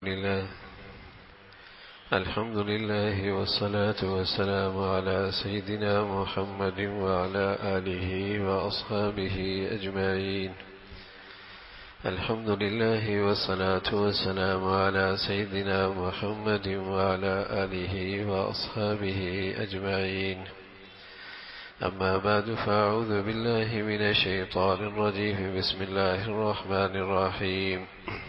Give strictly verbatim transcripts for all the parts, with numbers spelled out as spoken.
لله الحمد لله والصلاة والسلام على سيدنا محمد وعلى آله وأصحابه أجمعين. الحمد لله والصلاة والسلام على سيدنا محمد وعلى آله وأصحابه أجمعين. أما بعد فأعوذ بالله من الشيطان الرجيم. بسم الله الرحمن الرحيم.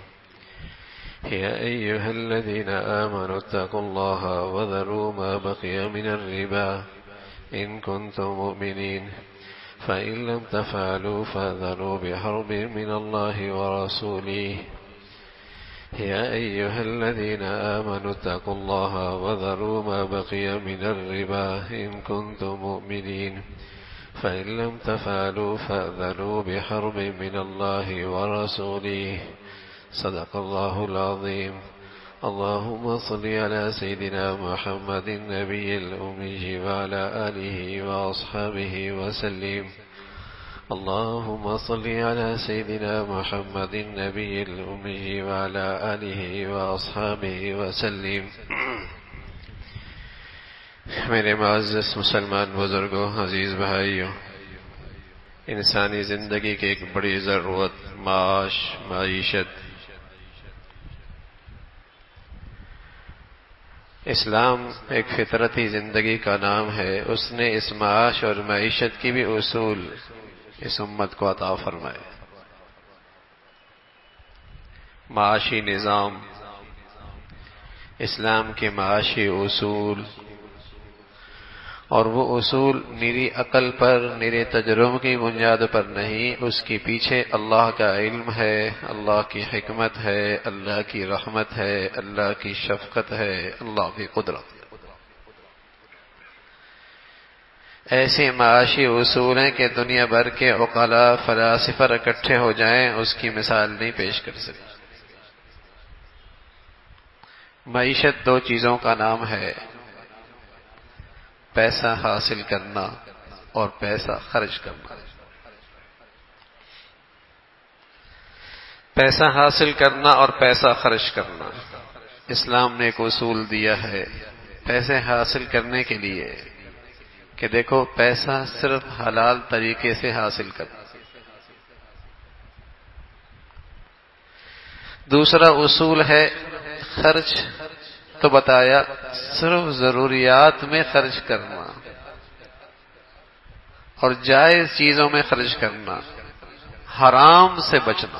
يا أيها الذين آمنوا اتقوا الله وذروا ما بقي من الربا إن كنتم مؤمنين فإن لم تفعلوا فأذنوا بحرب من الله ورسوله. يا أيها الذين آمنوا اتقوا الله وذروا ما بقي من الربا إن كنتم مؤمنين فإن لم تفعلوا فأذنوا بحرب من الله ورسوله. صدق الله العظيم. اللهم صل على سيدنا محمد النبي الأمي وعلى آله وأصحابه وسلم. اللهم صل على سيدنا محمد النبي الأمي وعلى آله وأصحابه وسلم. میرے معزز مسلمان بزرگوں، عزیز بھائیوں، انسانی زندگی کی ایک بڑی ضرورت معاش، معیشت. اسلام ایک فطرتی زندگی کا نام ہے. اس نے اس معاش اور معیشت کی بھی اصول اس امت کو عطا فرمائے. معاشی نظام، اسلام کے معاشی اصول، اور وہ اصول نیری عقل پر، نیرے تجربے کی بنیاد پر نہیں، اس کے پیچھے اللہ کا علم ہے، اللہ کی حکمت ہے، اللہ کی رحمت ہے، اللہ کی شفقت ہے، اللہ کی قدرت. ایسے معاشی اصول ہیں کہ دنیا بھر کے عقلاء، فلاسفہ اکٹھے ہو جائیں اس کی مثال نہیں پیش کر سکتے. معیشت دو چیزوں کا نام ہے: پیسہ حاصل کرنا اور پیسہ خرچ کرنا. پیسہ حاصل کرنا اور پیسہ خرچ کرنا. اسلام نے ایک اصول دیا ہے پیسے حاصل کرنے کے لیے کہ دیکھو، پیسہ صرف حلال طریقے سے حاصل کرنا. دوسرا اصول ہے خرچ، تو بتایا صرف ضروریات میں خرچ کرنا اور جائز چیزوں میں خرچ کرنا، حرام سے بچنا.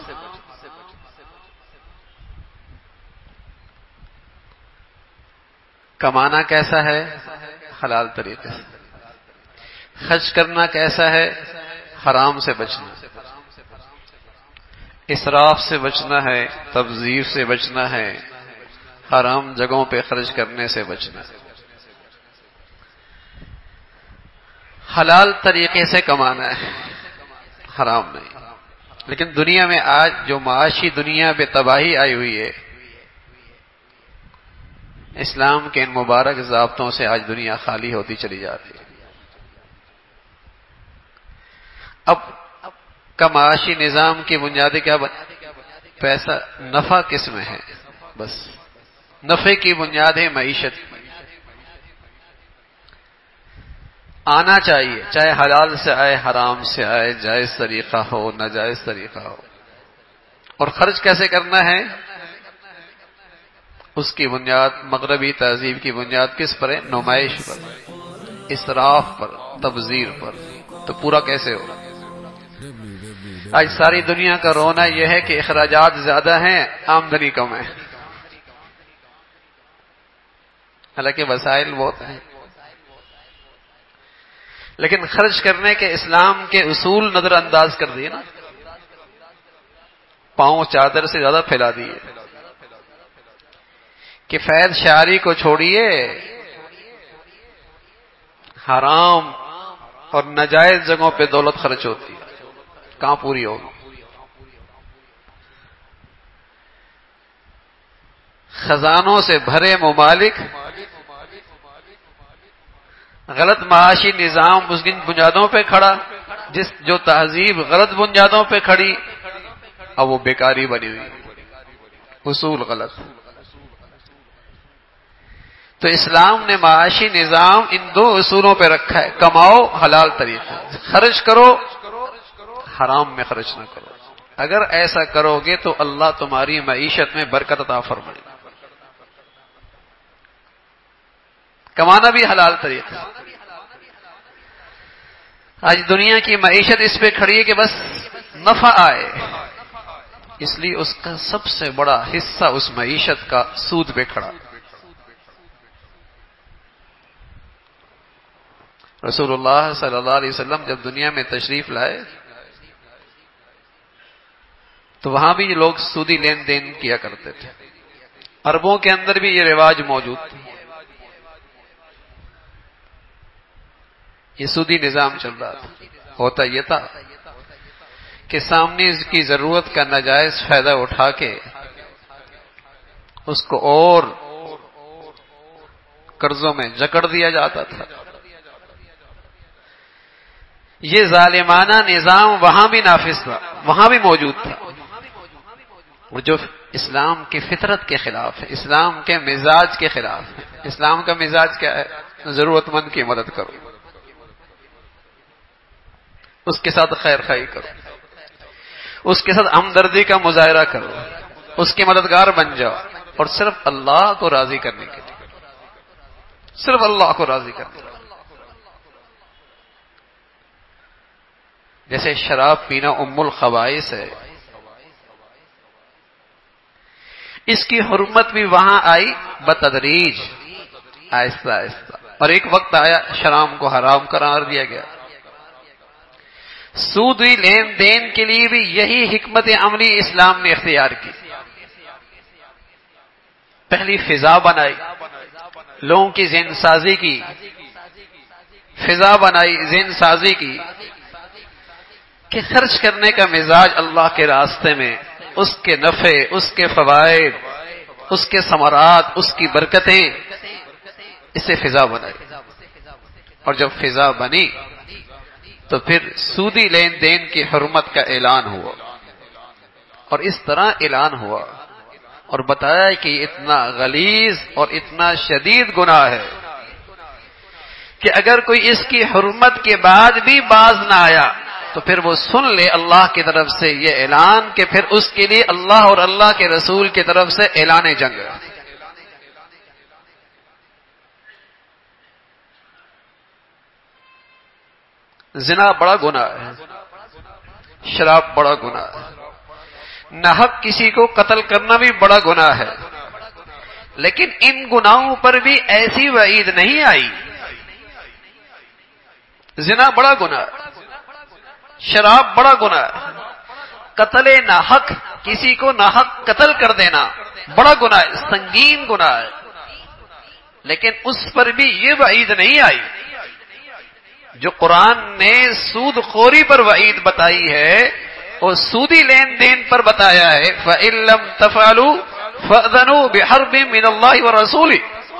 کمانا کیسا ہے؟ حلال طریقے سے. خرچ کرنا کیسا ہے؟ حرام سے بچنا. اسراف سے بچنا ہے، تبذیر سے بچنا ہے، حرام جگہوں پہ خرچ کرنے سے بچنا. حلال طریقے سے کمانا ہے، حرام نہیں. لیکن دنیا میں آج جو معاشی دنیا پہ تباہی آئی ہوئی ہے، اسلام کے ان مبارک ضابطوں سے آج دنیا خالی ہوتی چلی جا رہی ہے. اب کا معاشی نظام کی بنیادیں کیا بن؟ پیسہ، نفع کس میں ہے؟ بس نفع کی بنیاد ہے معیشت. آنا چاہیے، چاہے حلال سے آئے، حرام سے آئے، جائز طریقہ ہو، ناجائز طریقہ ہو. اور خرچ کیسے کرنا ہے؟ اس کی بنیاد، مغربی تہذیب کی بنیاد کس پر ہے؟ نمائش پر، اسراف پر، تبذیر پر. تو پورا کیسے ہو؟ آج ساری دنیا کا رونا یہ ہے کہ اخراجات زیادہ ہیں، آمدنی کم ہے. حالانکہ وسائل بہت ہیں، لیکن خرچ کرنے کے اسلام کے اصول نظر انداز کر دیے نا. پاؤں چادر سے زیادہ پھیلا دیے. کہ فیض شاعری کو چھوڑیے، حرام اور ناجائز جگہوں پہ دولت خرچ ہوتی ہے، کہاں پوری ہوگی؟ خزانوں سے بھرے ممالک، غلط معاشی نظام اس کی بنیادوں پہ کھڑا، جس جو تہذیب غلط بنیادوں پہ کھڑی، اب وہ بیکاری بنی ہوئی، اصول غلط. تو اسلام نے معاشی نظام ان دو اصولوں پہ رکھا ہے، کماؤ حلال طریقے، خرچ کرو حرام میں خرچ نہ کرو۔ اگر ایسا کرو گے تو اللہ تمہاری معیشت میں برکت عطا فرمائے گا۔ کمانا بھی حلال طریقہ۔ آج دنیا کی معیشت اس پہ کھڑی ہے کہ بس نفع آئے، اس لیے اس کا سب سے بڑا حصہ اس معیشت کا سود پہ کھڑا۔ رسول اللہ صلی اللہ علیہ وسلم جب دنیا میں تشریف لائے تو وہاں بھی یہ لوگ سودی لین دین کیا کرتے تھے۔ عربوں کے اندر بھی یہ رواج موجود تھا، یہ سودی نظام چل رہا تھا۔ ہوتا یہ تھا کہ سامنے کی ضرورت کا ناجائز فائدہ اٹھا کے اس کو اور قرضوں میں جکڑ دیا جاتا تھا۔ یہ ظالمانہ نظام وہاں بھی نافذ تھا، وہاں بھی موجود تھا، اور جو اسلام کی فطرت کے خلاف ہے، اسلام کے مزاج کے خلاف ہے۔ اسلام کا مزاج کیا ہے؟ ضرورت مند کی مدد کرو، اس کے ساتھ خیر خواہی کرو، اس کے ساتھ ہمدردی کا مظاہرہ کرو، اس کے مددگار بن جاؤ، اور صرف اللہ کو راضی کرنے کے لیے، صرف اللہ کو راضی کرنے کے لیے۔ جیسے شراب پینا ام الخبائث ہے، اس کی حرمت بھی وہاں آئی بتدریج، آہستہ آہستہ، اور ایک وقت آیا شراب کو حرام قرار دیا گیا۔ سودی لین دین کے لیے بھی یہی حکمت عملی اسلام نے اختیار کی۔ پہلی فضا بنائی، لوگوں کی ذہن سازی کی، فضا بنائی، ذہن سازی کی کہ خرچ کرنے کا مزاج اللہ کے راستے میں، اس کے نفع، اس کے فوائد، اس کے ثمرات، اس کی برکتیں، اسے فضا بنائی۔ اور جب فضا بنی تو پھر سودی لین دین کی حرمت کا اعلان ہوا، اور اس طرح اعلان ہوا اور بتایا کہ یہ اتنا غلیظ اور اتنا شدید گناہ ہے کہ اگر کوئی اس کی حرمت کے بعد بھی باز نہ آیا تو پھر وہ سن لے اللہ کی طرف سے یہ اعلان کہ پھر اس کے لیے اللہ اور اللہ کے رسول کی طرف سے اعلان جنگ ہے۔ زنا بڑا گناہ ہے، شراب بڑا گناہ ہے، ناحق کسی کو قتل کرنا بھی بڑا گناہ ہے، لیکن ان گناہوں پر بھی ایسی وعید نہیں آئی۔ زنا بڑا گناہ ہے، شراب بڑا گناہ ہے، قتل ناحق، کسی کو ناحق قتل کر دینا بڑا گناہ ہے، سنگین گناہ ہے، لیکن اس پر بھی یہ وعید نہیں آئی جو قرآن نے سود خوری پر وعید بتائی ہے، اور سودی لین دین پر بتایا ہے فَإِن لَّمْ تَفْعَلُوا فَأْذَنُوا بِحَرْبٍ مِّنَ اللَّهِ وَرَسُولِهِ۔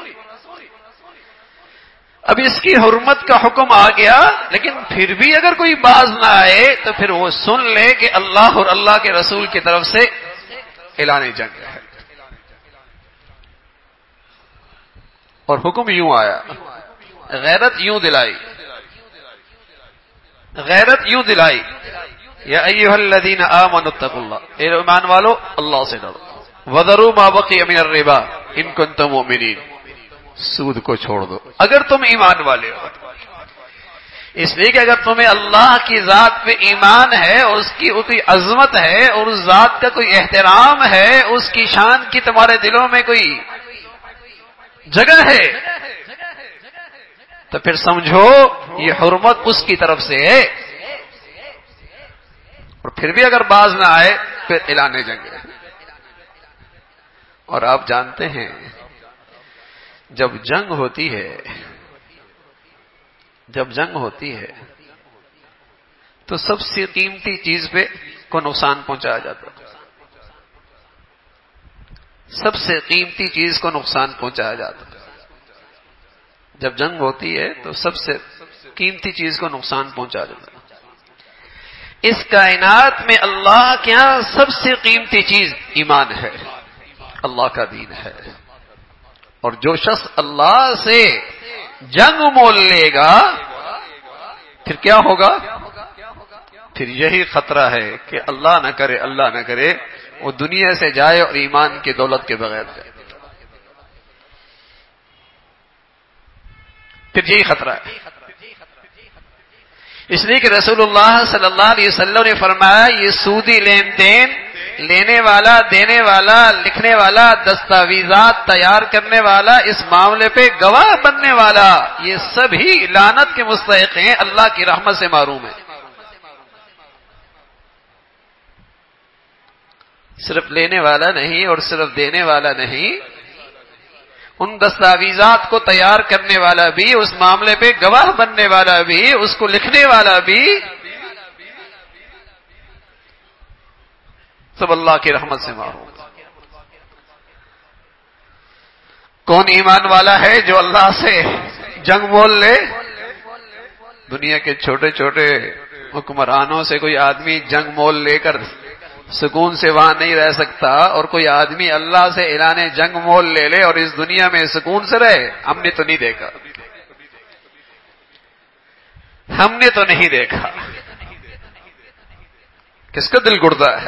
اب اس کی حرمت کا حکم آ گیا، لیکن پھر بھی اگر کوئی باز نہ آئے تو پھر وہ سن لے کہ اللہ اور اللہ کے رسول کی طرف سے اعلان جنگ ہے۔ اور حکم یوں آیا، غیرت یوں دلائی، غیرت یوں دلائی، یا ایھا الذین آمنوا اتقوا اللہ، اے ایمان والو اللہ سے ڈرو، وذروا ما بقی من الربا ان کنتم مؤمنین، سود کو چھوڑ دو اگر تم ایمان والے ہو۔ اس لیے کہ اگر تمہیں اللہ کی ذات پہ ایمان ہے، اس کی اتنی عظمت ہے اور اس ذات کا کوئی احترام ہے، اس کی شان کی تمہارے دلوں میں کوئی جگہ ہے، تو پھر سمجھو یہ حرمت اس کی طرف سے ہے، اور پھر بھی اگر باز نہ آئے پھر اعلان جنگ ہے۔ اور آپ جانتے ہیں جب جنگ ہوتی ہے جب جنگ ہوتی ہے تو سب سے قیمتی چیز پہ کو نقصان پہنچایا جاتا ہے، سب سے قیمتی چیز کو نقصان پہنچایا جاتا ہے۔ جب جنگ ہوتی ہے تو سب سے قیمتی چیز کو نقصان پہنچایا جاتا ہے۔ اس کائنات میں اللہ کے ہاں سب سے قیمتی چیز ایمان ہے، اللہ کا دین ہے. اور جو شخص اللہ سے جنگ مول لے گا پھر کیا ہوگا؟ پھر یہی خطرہ ہے کہ اللہ نہ کرے اللہ نہ کرے وہ دنیا سے جائے اور ایمان کی دولت کے بغیر جائے. پھر یہی خطرہ ہے. اس لیے کہ رسول اللہ صلی اللہ علیہ وسلم نے فرمایا یہ سودی لین دین، لینے والا، دینے والا، لکھنے والا، دستاویزات تیار کرنے والا، اس معاملے پہ گواہ بننے والا، یہ سبھی لعنت کے مستحق ہیں، اللہ کی رحمت سے محروم ہیں. صرف لینے والا نہیں اور صرف دینے والا نہیں، ان دستاویزات کو تیار کرنے والا بھی، اس معاملے پہ گواہ بننے والا بھی، اس کو لکھنے والا بھی، سب اللہ کی رحمت سے محروم. کون ایمان والا ہے جو اللہ سے جنگ مول لے؟ دنیا کے چھوٹے چھوٹے حکمرانوں سے کوئی آدمی جنگ مول لے کر سکون سے وہاں نہیں رہ سکتا، اور کوئی آدمی اللہ سے اعلان جنگ مول لے لے اور اس دنیا میں سکون سے رہے. ہم نے تو نہیں دیکھا، ہم نے تو نہیں دیکھا. کس کا دل گڑتا ہے؟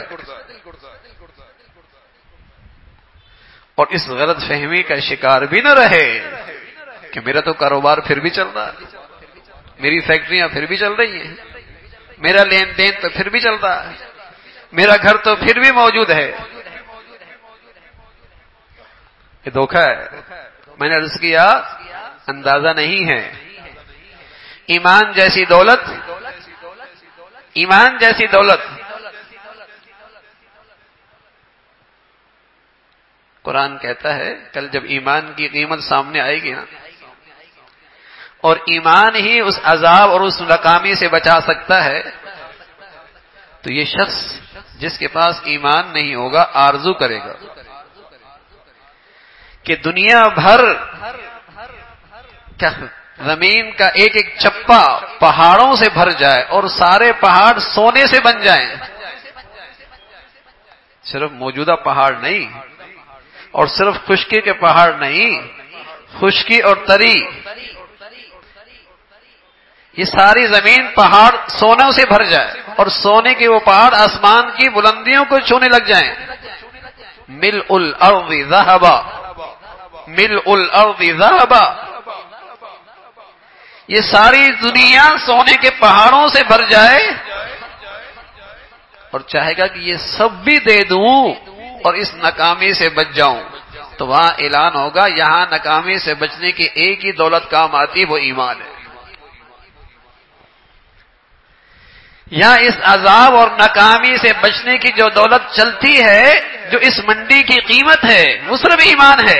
اور اس غلط فہمی کا شکار بھی نہ رہے کہ میرا تو کاروبار پھر بھی چل رہا ہے، میری فیکٹریاں پھر بھی چل رہی ہیں، میرا لین دین تو پھر بھی چل رہا ہے، میرا گھر تو پھر بھی موجود ہے. یہ دھوکہ ہے. میں نے عرض کیا اندازہ نہیں ہے. ایمان جیسی دولت، ایمان جیسی دولت قرآن کہتا ہے کل جب ایمان کی قیمت سامنے آئے گی نا، اور ایمان ہی اس عذاب اور اس ناکامی سے بچا سکتا ہے، تو یہ شخص جس کے پاس ایمان نہیں ہوگا آرزو کرے گا کہ دنیا بھر کیا زمین کا ایک ایک چپا پہاڑوں سے بھر جائے اور سارے پہاڑ سونے سے بن جائیں. صرف موجودہ پہاڑ نہیں، اور صرف خشکی کے پہاڑ نہیں، خشکی اور تری، یہ ساری زمین پہاڑ سونوں سے بھر جائے اور سونے کے وہ پہاڑ آسمان کی بلندیوں کو چھونے لگ جائیں. ملء الارض ذهبا، ملء الارض ذهبا، یہ ساری دنیا سونے کے پہاڑوں سے بھر جائے اور چاہے گا کہ یہ سب بھی دے دوں اور اس ناکامی سے بچ جاؤں، تو وہاں اعلان ہوگا یہاں ناکامی سے بچنے کی ایک ہی دولت کام آتی، وہ ایمان ہے. یہاں اس عذاب اور ناکامی سے بچنے کی جو دولت چلتی ہے، جو اس منڈی کی قیمت ہے، وہ صرف ایمان ہے.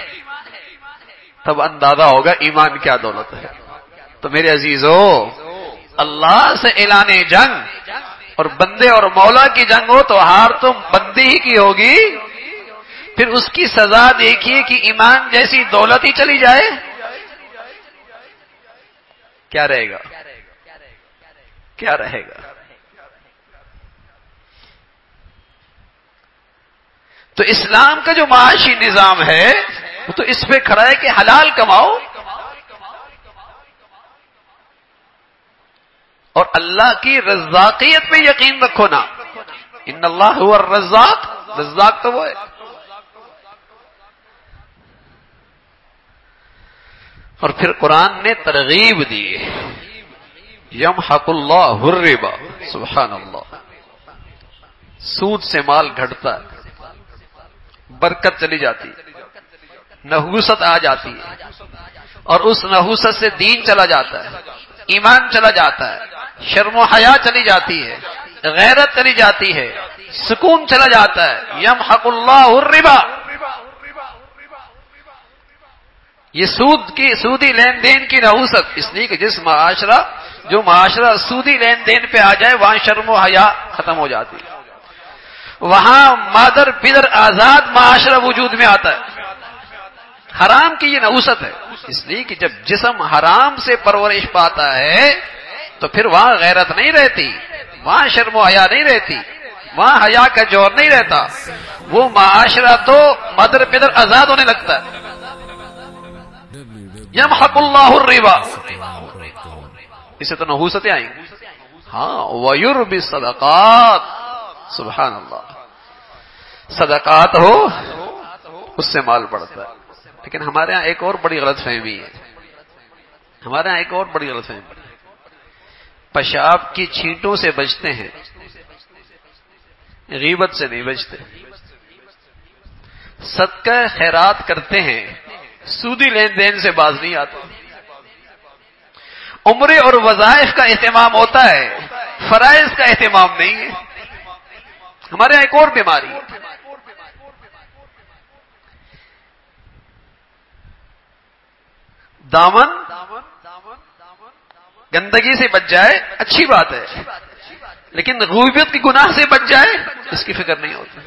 تب اندازہ ہوگا ایمان کیا دولت ہے. تو میرے عزیزو، اللہ سے اعلان جنگ اور بندے اور مولا کی جنگ ہو تو ہار تو بندے ہی کی ہوگی. پھر اس کی سزا دیکھیے کہ ایمان جیسی دولت ہی چلی جائے، کیا رہے گا؟ کیا رہے گا؟ تو اسلام کا جو معاشی نظام ہے وہ تو اس پہ کھڑا ہے کہ حلال کماؤ اور اللہ کی رزاقیت پہ یقین رکھو نا. ان اللہ هو الرزاق، رزاق تو وہ ہے. اور پھر قرآن نے ترغیب دی، یمحق اللہ الربا، سبحان اللہ. سود سے مال گھٹتا ہے، برکت چلی جاتی ہے، نحوست آ جاتی ہے، اور اس نحوست سے دین چلا جاتا ہے، ایمان چلا جاتا ہے، شرم و حیا چلی جاتی ہے، غیرت چلی جاتی ہے، سکون چلا جاتا ہے. یمحق اللہ الربا، یہ سود کی سودی لین دین کی نحوست. اس لیے کہ جس معاشرہ جو معاشرہ سودی لین دین پہ آ جائے وہاں شرم و حیا ختم ہو جاتی ہے، وہاں مادر پدر آزاد معاشرہ وجود میں آتا ہے. حرام کی یہ نحوست ہے. اس لیے کہ جب جسم حرام سے پرورش پاتا ہے تو پھر وہاں غیرت نہیں رہتی، وہاں شرم و حیا نہیں رہتی، وہاں حیا کا جوہر نہیں رہتا. وہ معاشرہ تو مدر پدر آزاد ہونے لگتا ہے. یمحق اللہ الربا، اسے تو نحوستیں آئیں گی. ہاں ویربی الصدقات، سبحان اللہ، صدقات ہو اس سے مال بڑھتا ہے. لیکن ہمارے ہاں ایک اور بڑی غلط فہمی ہے، ہمارے ہاں ایک اور بڑی غلط فہمی ہے. پیشاب کی چھینٹوں سے بچتے ہیں، غیبت سے نہیں بچتے. صدقہ خیرات کرتے ہیں، سودی لین دین سے باز نہیں آتے. عمرے اور وظائف کا اہتمام ہوتا ہے، فرائض کا اہتمام نہیں ہے. ہمارے یہاں ایک اور بیماری ہے، دامن گندگی سے بچ جائے اچھی بات ہے، لیکن غیبت کی گناہ سے بچ جائے اس کی فکر نہیں ہوتی.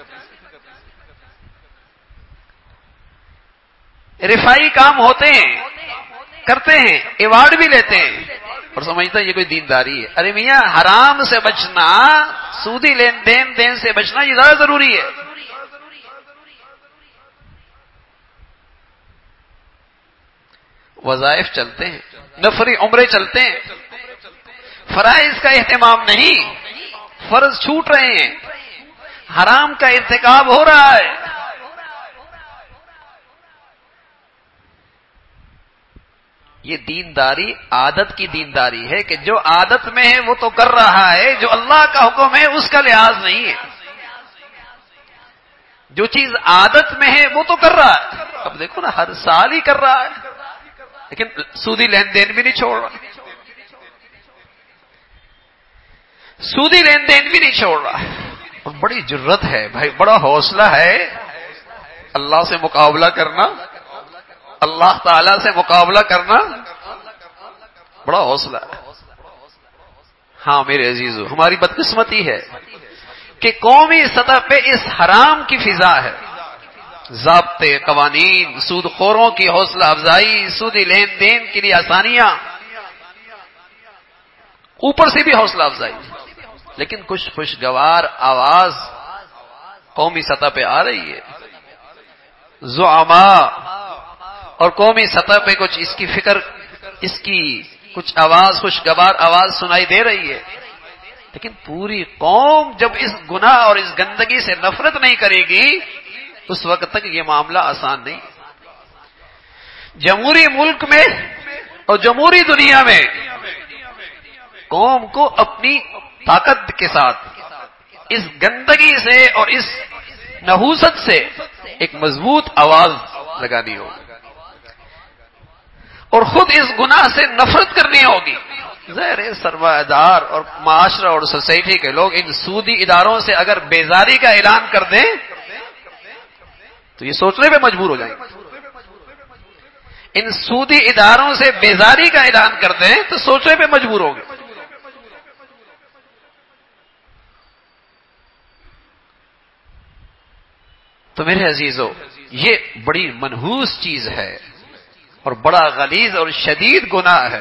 رفائی کام ہوتے ہیں، کرتے ہیں، ایوارڈ بھی لیتے ہیں اور سمجھتا ہے یہ کوئی دینداری ہے. ارے میاں حرام سے بچنا، سودی لین دین دین سے بچنا یہ زیادہ ضروری ہے. وظائف چلتے ہیں، نفری عمرے چلتے ہیں، فرائض کا اہتمام نہیں، فرض چھوٹ رہے ہیں، حرام کا ارتکاب ہو رہا ہے. یہ دینداری عادت کی دینداری ہے کہ جو عادت میں ہے وہ تو کر رہا ہے، جو اللہ کا حکم ہے اس کا لحاظ نہیں ہے. جو چیز عادت میں ہے وہ تو کر رہا ہے. اب دیکھو نا ہر سال ہی کر رہا ہے، لیکن سودی لین دین بھی نہیں چھوڑ رہا، سودی لین دین بھی نہیں چھوڑ رہا. اور بڑی جرت ہے بھائی، بڑا حوصلہ ہے اللہ سے مقابلہ کرنا، اللہ تعالی سے مقابلہ کرنا، بڑا حوصلہ ہے. ہاں میرے عزیزو، ہماری بدقسمتی ہے کہ قومی سطح پہ اس حرام کی فضا ہے. ضابطے، قوانین، سود خوروں کی حوصلہ افزائی، سودی لین دین کے لیے آسانیاں، اوپر سے بھی حوصلہ افزائی. لیکن کچھ خوشگوار آواز قومی سطح پہ آ رہی ہے، زعماء اور قومی سطح پہ کچھ اس کی فکر، اس کی کچھ آواز، خوشگوار آواز سنائی دے رہی ہے. لیکن پوری قوم جب اس گناہ اور اس گندگی سے نفرت نہیں کرے گی اس وقت تک یہ معاملہ آسان نہیں. جمہوری ملک میں اور جمہوری دنیا میں قوم کو اپنی طاقت کے ساتھ اس گندگی سے اور اس نحوست سے ایک مضبوط آواز لگانی ہوگی اور خود اس گناہ سے نفرت کرنی ہوگی. ظاہر ہے سرمایہ دار اور معاشرہ اور سوسائٹی کے لوگ ان سودی اداروں سے اگر بیزاری کا اعلان کر دیں تو یہ سوچنے پہ مجبور ہو جائیں گے. ان سودی اداروں سے بیزاری کا اعلان کر دیں تو سوچنے پہ مجبور ہوں گے. تو میرے عزیزو، یہ بڑی منحوس چیز ہے اور بڑا غلیظ اور شدید گناہ ہے.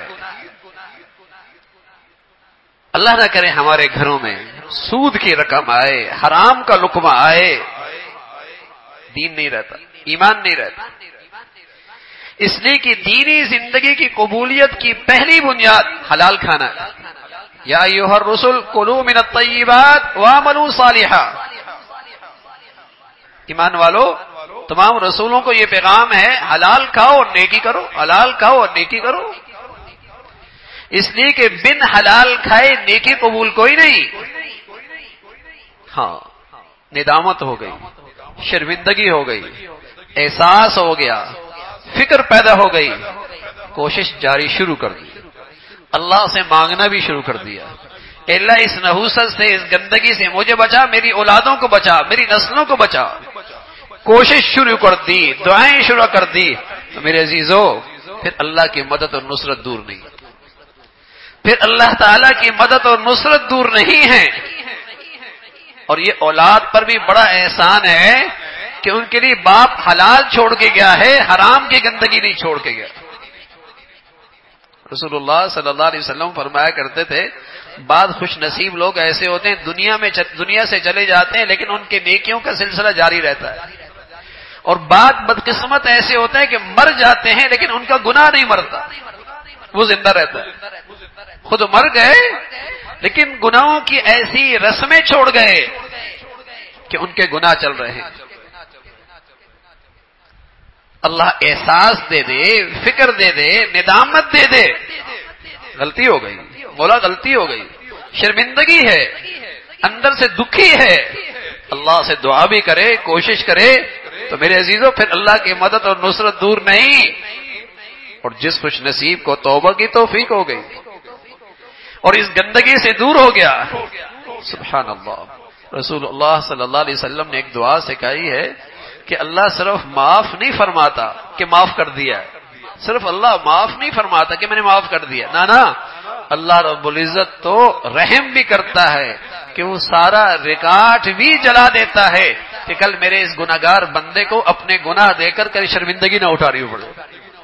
اللہ نہ کرے ہمارے گھروں میں سود کی رقم آئے، حرام کا لقمہ آئے، دین نہیں رہتا، ایمان نہیں رہتا. اس لیے کہ دینی زندگی کی قبولیت کی پہلی بنیاد حلال کھانا ہے. یا ایھا الرسل کلوا من الطیبات واعملوا صالحا. ایمان والو، تمام رسولوں کو یہ پیغام ہے حلال کھاؤ اور نیکی کرو، حلال کھاؤ اور نیکی کرو. اس لیے کہ بن حلال کھائے نیکی قبول کوئی نہیں. ہاں ندامت ہو گئی، شرمندگی ہو گئی، احساس ہو گیا، فکر پیدا ہو گئی، کوشش جاری شروع کر دی، اللہ سے مانگنا بھی شروع کر دیا. اللہ اس نحوست سے، اس گندگی سے مجھے بچا، میری اولادوں کو بچا، میری نسلوں کو بچا. کوشش شروع کر دی، دعائیں شروع کر دی. تو میرے عزیزو پھر اللہ کی مدد اور نصرت دور نہیں، پھر اللہ تعالی کی مدد اور نصرت دور نہیں ہے. اور یہ اولاد پر بھی بڑا احسان ہے کہ ان کے لیے باپ حلال چھوڑ کے گیا ہے، حرام کی گندگی نہیں چھوڑ کے گیا. رسول اللہ صلی اللہ علیہ وسلم فرمایا کرتے تھے بعض خوش نصیب لوگ ایسے ہوتے ہیں دنیا میں دنیا سے چلے جاتے ہیں لیکن ان کے نیکیوں کا سلسلہ جاری رہتا ہے، اور بعض بدقسمت ایسے ہوتے ہیں کہ مر جاتے ہیں لیکن ان کا گناہ نہیں مرتا، وہ زندہ رہتا ہے، خود مر گئے لیکن گناہوں کی ایسی رسمیں چھوڑ گئے کہ ان کے گناہ چل رہے ہیں۔ اللہ احساس دے دے، فکر دے دے، ندامت دے دے، غلطی ہو گئی مولا، غلطی ہو گئی، شرمندگی ہے، اندر سے دکھی ہے، اللہ سے دعا بھی کرے، کوشش کرے تو میرے عزیزوں پھر اللہ کی مدد اور نصرت دور نہیں۔ اور جس خوش نصیب کو توبہ کی توفیق ہو گئی اور اس گندگی سے دور ہو گیا، سبحان اللہ، رسول اللہ صلی اللہ علیہ وسلم نے ایک دعا سکھائی ہے کہ اللہ صرف معاف نہیں فرماتا کہ معاف کر دیا، صرف اللہ معاف نہیں فرماتا کہ میں نے معاف کر دیا، نہ نہ، اللہ رب العزت تو رحم بھی کرتا ہے کہ وہ سارا ریکارڈ بھی جلا دیتا ہے کہ کل میرے اس گناہگار بندے کو اپنے گناہ دے کر کل شرمندگی نہ اٹھا رہی ہو پڑے۔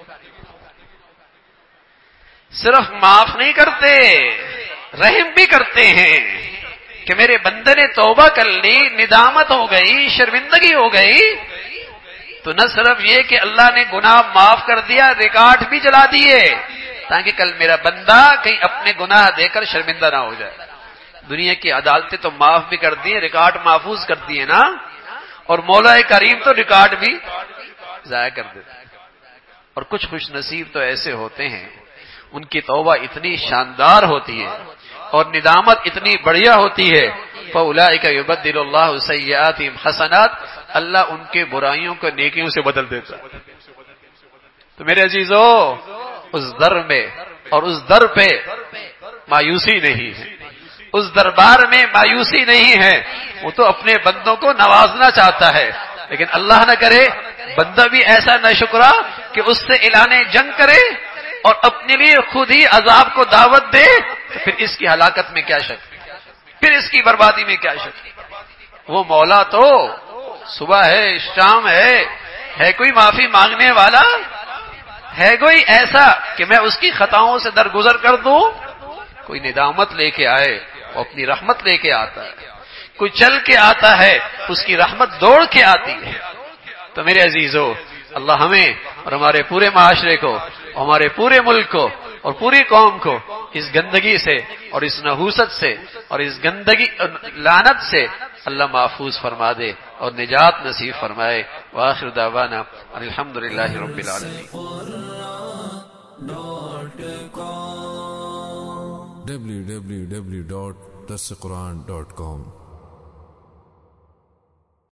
صرف معاف نہیں کرتے، رحم بھی کرتے ہیں کہ میرے بندے نے توبہ کر لی، ندامت ہو گئی، شرمندگی ہو گئی، تو نہ صرف یہ کہ اللہ نے گناہ معاف کر دیا، ریکارڈ بھی جلا دیے تاکہ کل میرا بندہ کہیں اپنے گناہ دے کر شرمندہ نہ ہو جائے۔ دنیا کی عدالتیں تو معاف بھی کر دی ہیں، ریکارڈ محفوظ کر دیے نا، اور مولا کریم تو ریکارڈ بھی ضائع کر دیتے ہیں۔ اور کچھ خوش نصیب تو ایسے ہوتے ہیں ان کی توبہ اتنی شاندار ہوتی ہے اور ندامت اتنی بڑھیا ہوتی ہے، فَأُولَٰئِكَ يُبَدِّلُ اللَّهُ سَيِّئَاتِهِمْ حَسَنَاتٍ، اللہ ان کے برائیوں کو نیکیوں سے بدل دیتا ہے۔ تو میرے عزیزو اس در میں اور اس در پہ مایوسی نہیں ہے، اس دربار میں مایوسی نہیں ہے، وہ تو اپنے بندوں کو نوازنا چاہتا ہے، لیکن اللہ نہ کرے بندہ بھی ایسا نہ شکرا کہ اس سے اعلان جنگ کرے اور اپنے لیے خود ہی عذاب کو دعوت دے، تو پھر اس کی ہلاکت میں کیا شک، پھر اس کی بربادی میں کیا شک۔ وہ مولا تو صبح ہے، شام ہے، ہے کوئی معافی مانگنے والا، ہے کوئی ایسا کہ میں اس کی خطاؤں سے درگزر کر دوں؟ کوئی ندامت لے کے آئے وہ اپنی رحمت لے کے آتا ہے، کوئی چل کے آتا ہے اس کی رحمت دوڑ کے آتی ہے۔ تو میرے عزیزو اللہ ہمیں اور ہمارے پورے معاشرے کو، ہمارے پورے ملک کو اور پوری قوم کو اس گندگی سے اور اس نحوست سے اور اس گندگی لعنت سے اللہ محفوظ فرما دے اور نجات نصیب فرمائے۔ وآخر دعوانا الحمدللہ رب العالمین۔ ڈبلیو ڈبلیو ڈبلیو ڈاٹ درس قرآن ڈاٹ کام